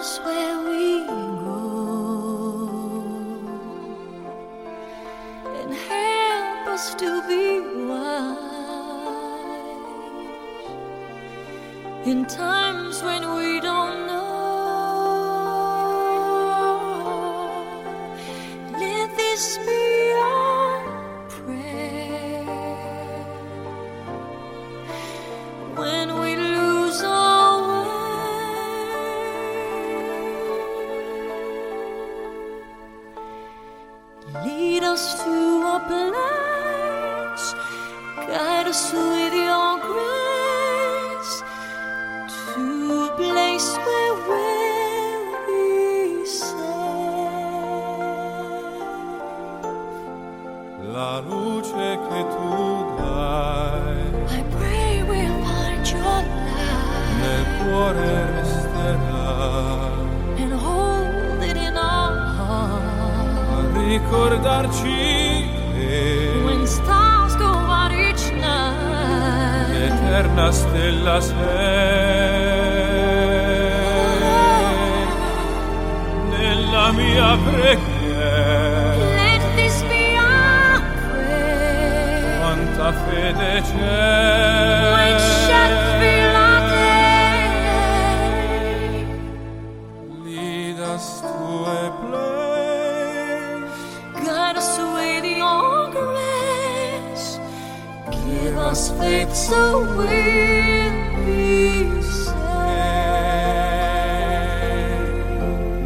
us where we go and help us to be wise in times when we don't know. Let this be our prayer when we lose our way. Lead us to a place, guide us with your grace to a place where we'll be safe. La luce che tu dai I pray we'll find your light nel cuore resterà, and hold it in our heart. a ricordarci che When stars go out each night, l'eterna stella sei nella mia preghiera. let this be our prayer. Quanta fede We c'è, shall feel our day. lead us to a place, Guide us with your grace. Give us faith so we'll be safe.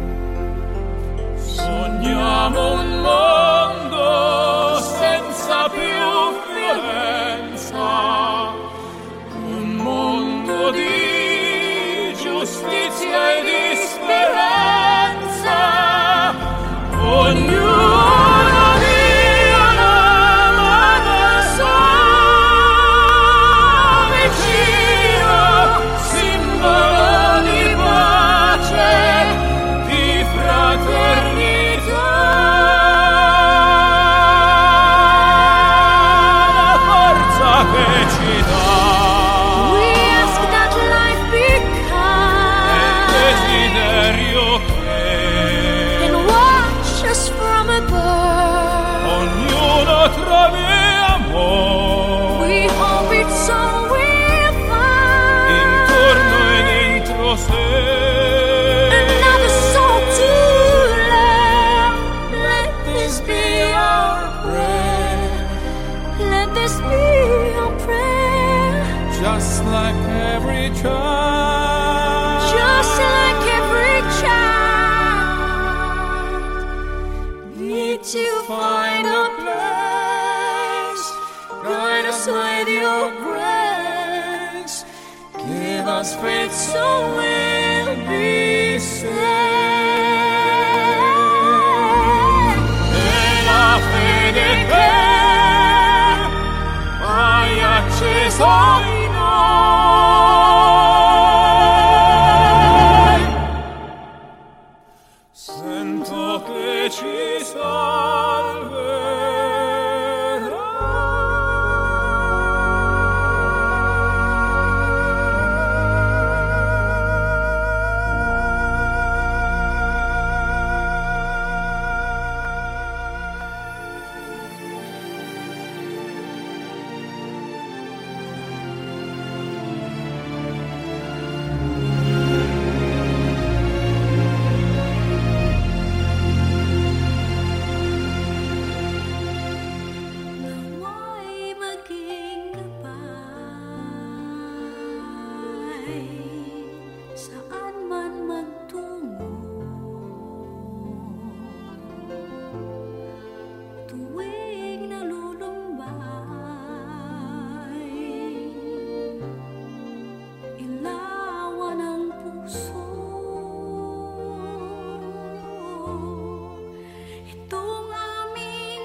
sogniamo un mondo senza più violenza, un mondo di giustizia e di speranza. Ognuno dia una mano al suo vicino, simbolo di pace, di fraternità. La forza che ci dà We ask that life be è il kind desiderio che and watch us from above. ognuno trovi amore We hope it's all we'll find. intorno e dentro sé. Another soul to love. Let this be our prayer. Let this be our prayer. Just like every child, Just like every child, need to find a place. Guide us with your grace. Give us faith so we'll be safe. e la fede che hai acceso in noi, sento che ci Nawa'y maging gabay saan man magtungo. Tuwing nalulumbay, ilawan ang puso. Itong aming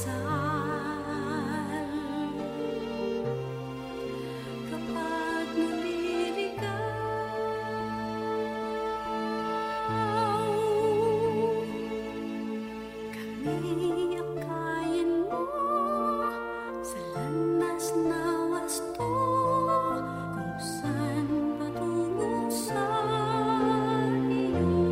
dasal kapag naliligaw, kami akayin mo sa landas na wasto kung saan patungo sa iyo.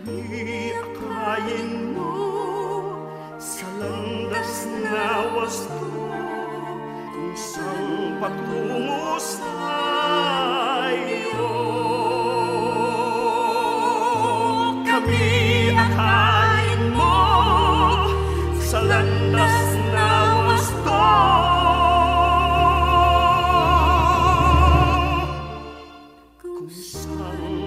akayin mo sa landas na wasto kung saan patungo sa iyo. Kami akayin mo sa landas na wasto kung saan